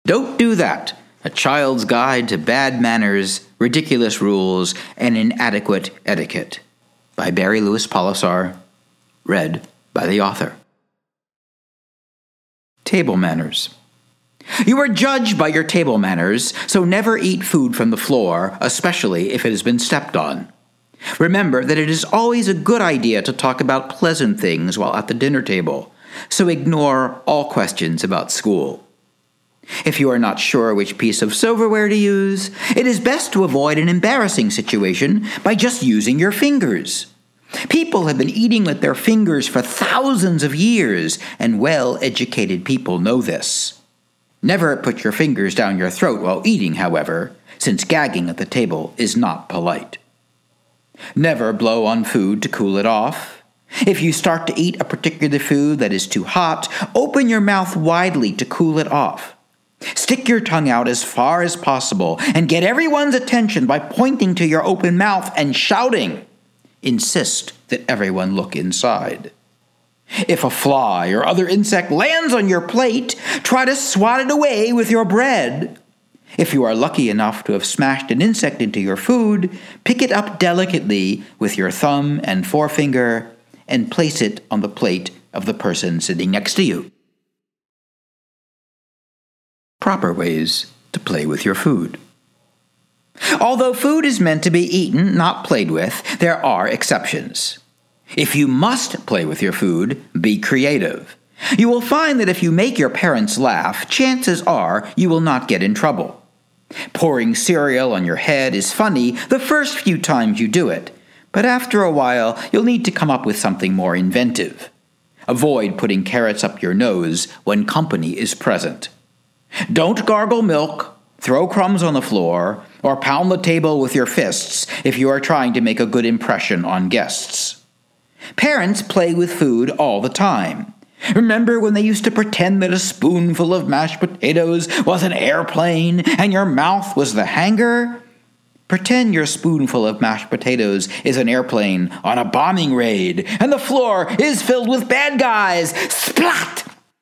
Don't do that. A Child's Guide to Bad Manners, Ridiculous Rules, and Inadequate Etiquette by Barry Louis Polisar, read by the author. Table manners. You are judged by your table manners, so never eat food from the floor, especially if it has been stepped on. Remember that it is always a good idea to talk about pleasant things while at the dinner table, so ignore all questions about school. If you are not sure which piece of silverware to use, it is best to avoid an embarrassing situation by just using your fingers. People have been eating with their fingers for thousands of years, and well-educated people know this. Never put your fingers down your throat while eating, however, since gagging at the table is not polite. Never blow on food to cool it off. If you start to eat a particular food that is too hot, open your mouth widely to cool it off. Stick your tongue out as far as possible and get everyone's attention by pointing to your open mouth and shouting. Insist that everyone look inside. If a fly or other insect lands on your plate, try to swat it away with your bread. If you are lucky enough to have smashed an insect into your food, pick it up delicately with your thumb and forefinger and place it on the plate of the person sitting next to you. Proper ways to play with your food. Although food is meant to be eaten, not played with, there are exceptions. If you must play with your food, be creative. You will find that if you make your parents laugh, chances are you will not get in trouble. Pouring cereal on your head is funny the first few times you do it, but after a while you'll need to come up with something more inventive. Avoid putting carrots up your nose when company is present. Don't gargle milk, throw crumbs on the floor, or pound the table with your fists if you are trying to make a good impression on guests. Parents play with food all the time. Remember when they used to pretend that a spoonful of mashed potatoes was an airplane and your mouth was the hangar? Pretend your spoonful of mashed potatoes is an airplane on a bombing raid and the floor is filled with bad guys. Splat!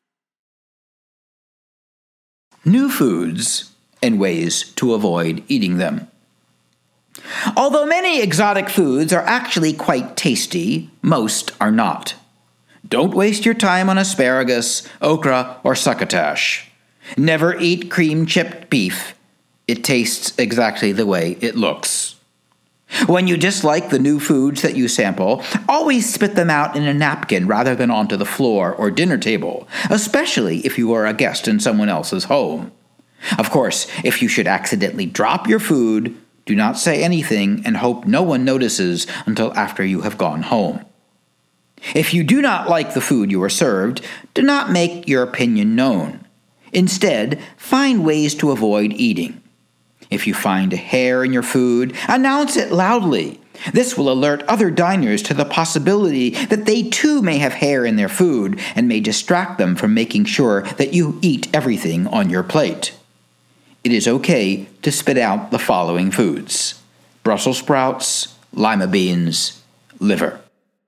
New foods and ways to avoid eating them. Although many exotic foods are actually quite tasty, most are not. Don't waste your time on asparagus, okra, or succotash. Never eat cream-chipped beef. It tastes exactly the way it looks. When you dislike the new foods that you sample, always spit them out in a napkin rather than onto the floor or dinner table, especially if you are a guest in someone else's home. Of course, if you should accidentally drop your food, do not say anything and hope no one notices until after you have gone home. If you do not like the food you are served, do not make your opinion known. Instead, find ways to avoid eating. If you find a hair in your food, announce it loudly. This will alert other diners to the possibility that they too may have hair in their food and may distract them from making sure that you eat everything on your plate. It is okay to spit out the following foods: Brussels sprouts, lima beans, liver.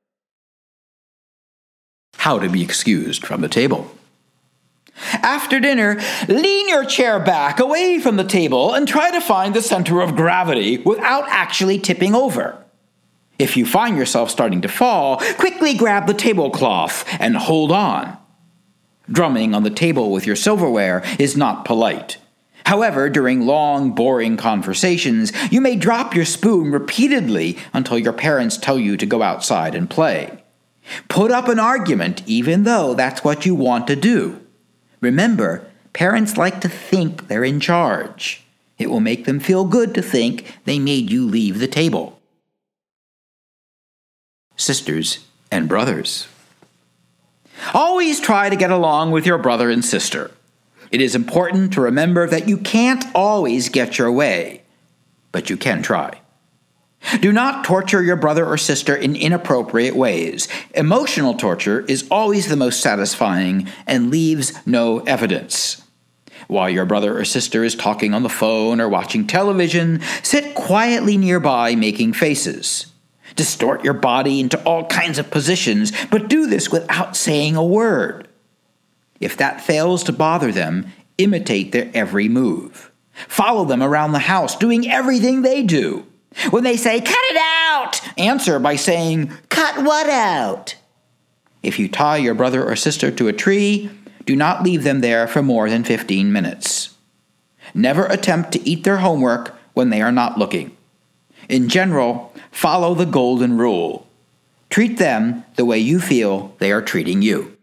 How to be excused from the table. After dinner, lean your chair back away from the table and try to find the center of gravity without actually tipping over. If you find yourself starting to fall, quickly grab the tablecloth and hold on. Drumming on the table with your silverware is not polite. However, during long, boring conversations, you may drop your spoon repeatedly until your parents tell you to go outside and play. Put up an argument even though that's what you want to do. Remember, parents like to think they're in charge. It will make them feel good to think they made you leave the table. Sisters and brothers. Always try to get along with your brother and sister. It is important to remember that you can't always get your way, but you can try. Do not torture your brother or sister in inappropriate ways. Emotional torture is always the most satisfying and leaves no evidence. While your brother or sister is talking on the phone or watching television, sit quietly nearby making faces. Distort your body into all kinds of positions, but do this without saying a word. If that fails to bother them, Imitate their every move. Follow them around the house, doing everything they do. When they say, "Cut it out," answer by saying, "Cut what out?" If you tie your brother or sister to a tree, do not leave them there for more than 15 minutes. Never attempt to eat their homework when they are not looking. In general, follow the golden rule. Treat them the way you feel they are treating you.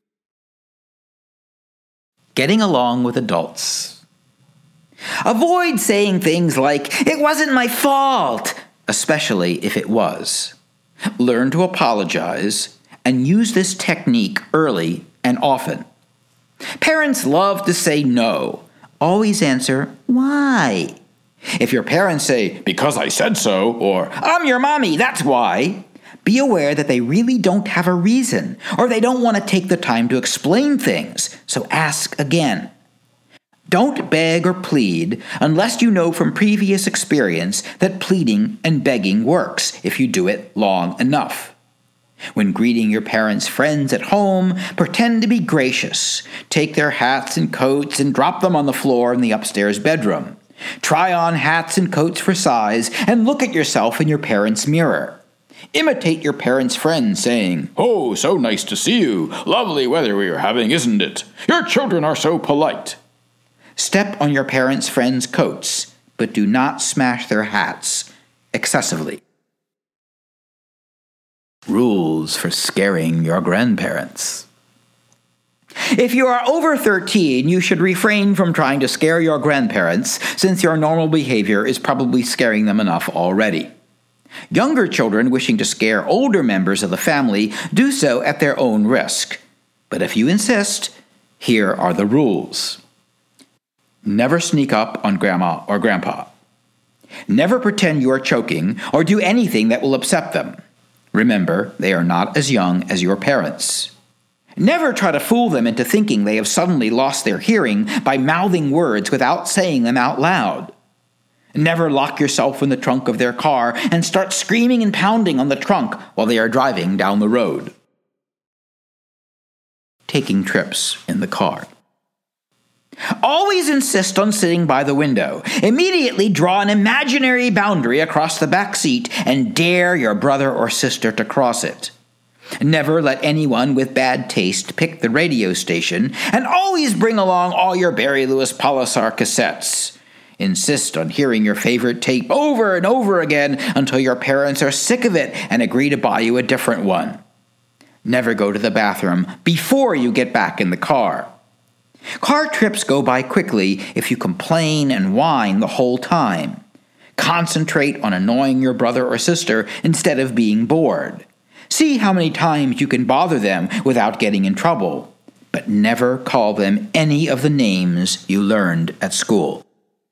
Getting along with adults. Avoid saying things like, "It wasn't my fault," especially if it was. Learn to apologize and use this technique early and often. Parents love to say no. Always answer, "Why?" If your parents say, "Because I said so," or "I'm your mommy, that's why," be aware that they really don't have a reason, or they don't want to take the time to explain things, so ask again. Don't beg or plead unless you know from previous experience that pleading and begging works if you do it long enough. When greeting your parents' friends at home, pretend to be gracious. Take their hats and coats and drop them on the floor in the upstairs bedroom. Try on hats and coats for size and look at yourself in your parents' mirror. Imitate your parents' friends saying, "Oh, so nice to see you. Lovely weather we are having, isn't it? Your children are so polite." Step on your parents' friends' coats, but do not smash their hats excessively. Rules for scaring your grandparents. If you are over 13, you should refrain from trying to scare your grandparents, since your normal behavior is probably scaring them enough already. Younger children wishing to scare older members of the family do so at their own risk. But if you insist, here are the rules. Never sneak up on Grandma or Grandpa. Never pretend you are choking or do anything that will upset them. Remember, they are not as young as your parents. Never try to fool them into thinking they have suddenly lost their hearing by mouthing words without saying them out loud. Never lock yourself in the trunk of their car and start screaming and pounding on the trunk while they are driving down the road. Taking trips in the car. Always insist on sitting by the window. Immediately draw an imaginary boundary across the back seat and dare your brother or sister to cross it. Never let anyone with bad taste pick the radio station, and always bring along all your Barry Louis Polisar cassettes. Insist on hearing your favorite tape over and over again until your parents are sick of it and agree to buy you a different one. Never go to the bathroom before you get back in the car. Car trips go by quickly if you complain and whine the whole time. Concentrate on annoying your brother or sister instead of being bored. See how many times you can bother them without getting in trouble, but never call them any of the names you learned at school.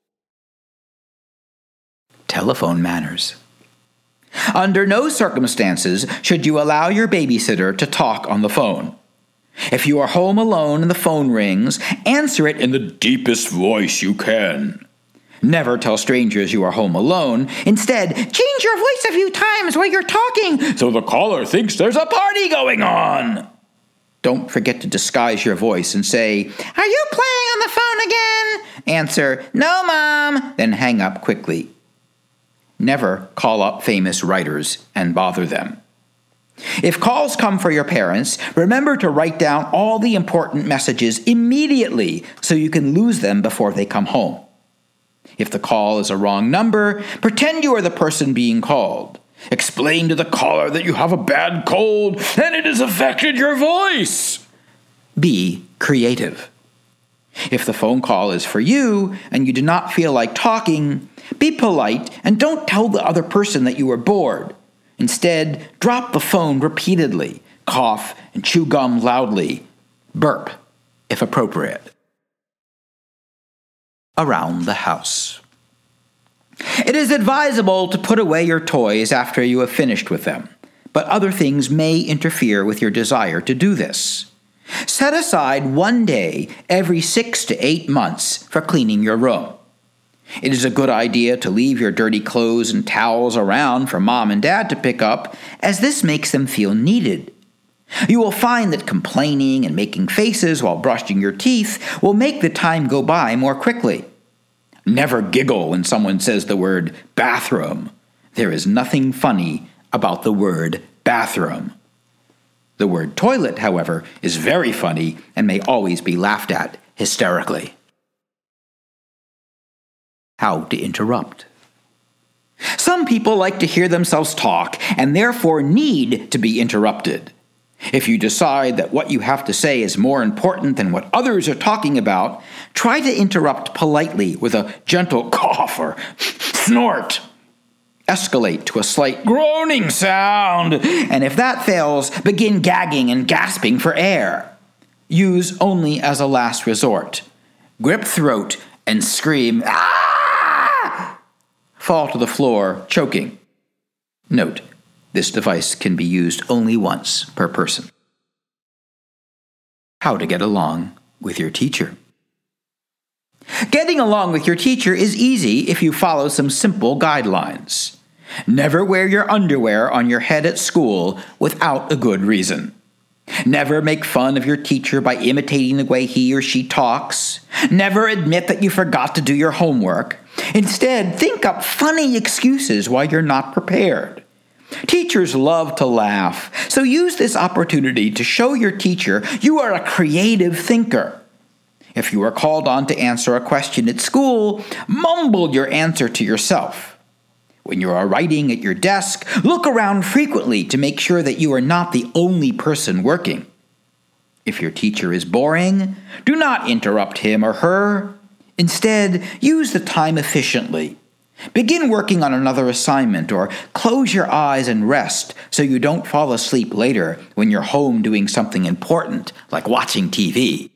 Telephone manners. Under no circumstances should you allow your babysitter to talk on the phone. If you are home alone and the phone rings, answer it in the deepest voice you can. Never tell strangers you are home alone. Instead, change your voice a few times while you're talking so the caller thinks there's a party going on. Don't forget to disguise your voice and say, "Are you playing on the phone again?" Answer, "No, Mom," then hang up quickly. Never call up famous writers and bother them. If calls come for your parents, remember to write down all the important messages immediately so you can lose them before they come home. If the call is a wrong number, pretend you are the person being called. Explain to the caller that you have a bad cold and it has affected your voice. Be creative. If the phone call is for you and you do not feel like talking, be polite and don't tell the other person that you are bored. Instead, drop the phone repeatedly, cough, and chew gum loudly. Burp, if appropriate. Around the house. It is advisable to put away your toys after you have finished with them, but other things may interfere with your desire to do this. Set aside one day every 6 to 8 months for cleaning your room. It is a good idea to leave your dirty clothes and towels around for Mom and Dad to pick up, as this makes them feel needed. You will find that complaining and making faces while brushing your teeth will make the time go by more quickly. Never giggle when someone says the word bathroom. There is nothing funny about the word bathroom. The word toilet, however, is very funny and may always be laughed at hysterically. How to interrupt. Some people like to hear themselves talk and therefore need to be interrupted. If you decide that what you have to say is more important than what others are talking about, try to interrupt politely with a gentle cough or snort. Escalate to a slight groaning sound, and if that fails, begin gagging and gasping for air. Use only as a last resort. Grip throat and scream, "Ah!" Fall to the floor, choking. Note, this device can be used only once per person. How to get along with your teacher. Getting along with your teacher is easy if you follow some simple guidelines. Never wear your underwear on your head at school without a good reason. Never make fun of your teacher by imitating the way he or she talks. Never admit that you forgot to do your homework. Instead, think up funny excuses why you're not prepared. Teachers love to laugh, so use this opportunity to show your teacher you are a creative thinker. If you are called on to answer a question at school, mumble your answer to yourself. When you are writing at your desk, look around frequently to make sure that you are not the only person working. If your teacher is boring, do not interrupt him or her. Instead, use the time efficiently. Begin working on another assignment or close your eyes and rest so you don't fall asleep later when you're home doing something important like watching TV.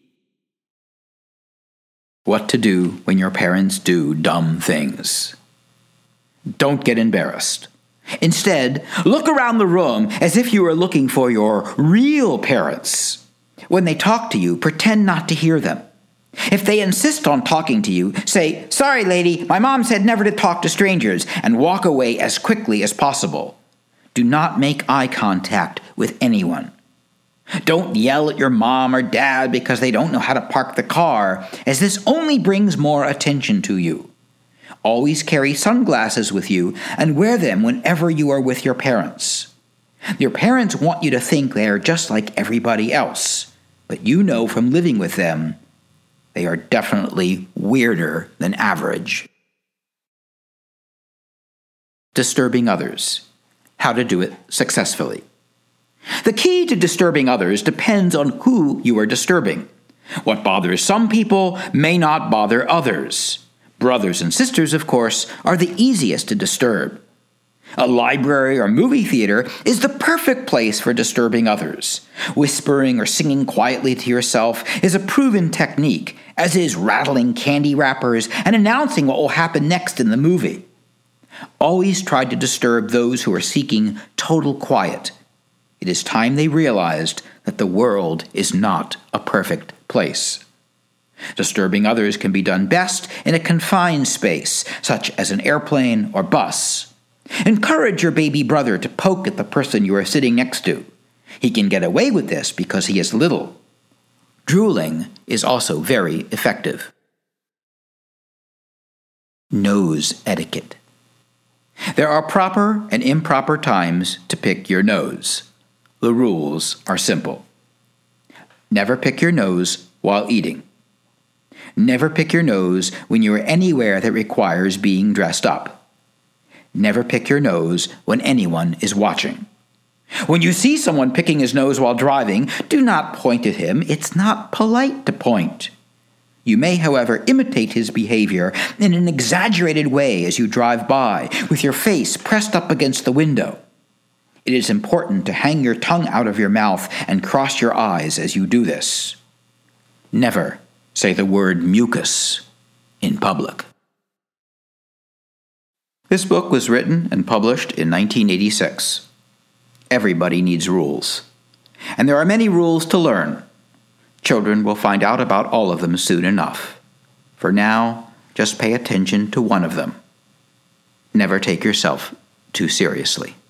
What to do when your parents do dumb things. Don't get embarrassed. Instead, look around the room as if you were looking for your real parents. When they talk to you, pretend not to hear them. If they insist on talking to you, say, "Sorry, lady, my mom said never to talk to strangers," and walk away as quickly as possible. Do not make eye contact with anyone. Don't yell at your mom or dad because they don't know how to park the car, as this only brings more attention to you. Always carry sunglasses with you and wear them whenever you are with your parents. Your parents want you to think they are just like everybody else, but you know from living with them they are definitely weirder than average. Disturbing others. How to do it successfully. The key to disturbing others depends on who you are disturbing. What bothers some people may not bother others. Brothers and sisters, of course, are the easiest to disturb. A library or movie theater is the perfect place for disturbing others. Whispering or singing quietly to yourself is a proven technique, as is rattling candy wrappers and announcing what will happen next in the movie. Always try to disturb those who are seeking total quiet. It is time they realized that the world is not a perfect place. Disturbing others can be done best in a confined space, such as an airplane or bus. Encourage your baby brother to poke at the person you are sitting next to. He can get away with this because he is little. Drooling is also very effective. Nose etiquette. There are proper and improper times to pick your nose. The rules are simple. Never pick your nose while eating. Never pick your nose when you are anywhere that requires being dressed up. Never pick your nose when anyone is watching. When you see someone picking his nose while driving, do not point at him. It's not polite to point. You may, however, imitate his behavior in an exaggerated way as you drive by, with your face pressed up against the window. It is important to hang your tongue out of your mouth and cross your eyes as you do this. Never say the word mucus in public. This book was written and published in 1986. Everybody needs rules. And there are many rules to learn. Children will find out about all of them soon enough. For now, just pay attention to one of them. Never take yourself too seriously.